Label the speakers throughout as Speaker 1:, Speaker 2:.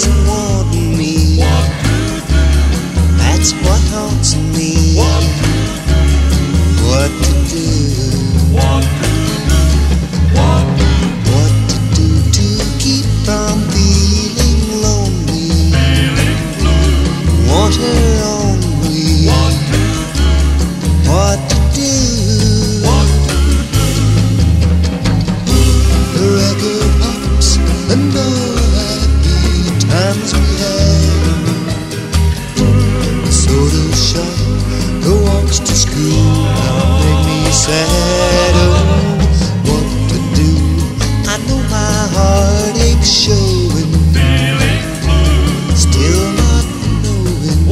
Speaker 1: isn't wanting me. That's what haunts me. What to do? What to do to keep from feeling lonely? Want her only. What to do? The record pops and the happy times we had. The soda shop, the walks to school now make me sad. Oh, what to do? I know my heartache's showing. Still not knowing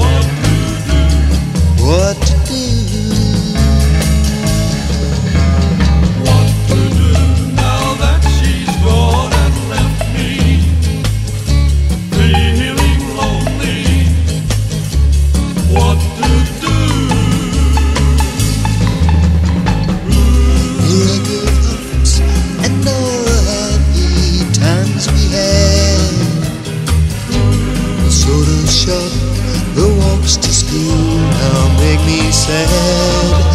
Speaker 1: what to do. The walks to school now make me sad.